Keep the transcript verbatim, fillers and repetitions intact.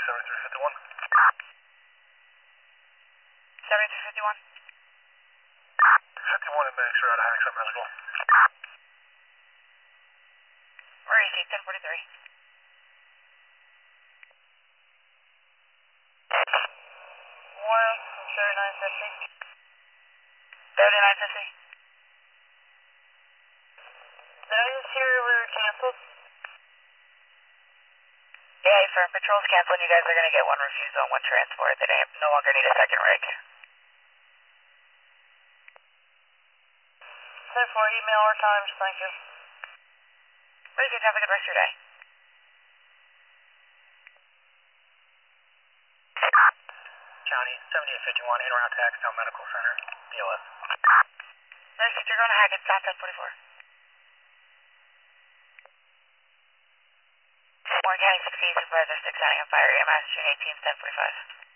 seventy-three fifty-one. seventy-three fifty-one. fifty-one in Max, you're out of Hacksaw Medical. Where is he? ten forty-three. One, thirty-nine fifty. thirty-nine fifty. Did I just hear we were canceled? Yeah, for patrols canceled, you guys are going to get one refusal and one transport. They don't- no longer need a second rig. ten four, email our times, thank you. Very good, have a good rest of your day. County, seventy-eight fifty-one, in around Hacksaw Medical Center, B L S. Very good, you're going to Hackett, stop ten forty-four. Warren County sixteen, Supervisor six, County on fire, E M S, June eighteenth, ten forty-five.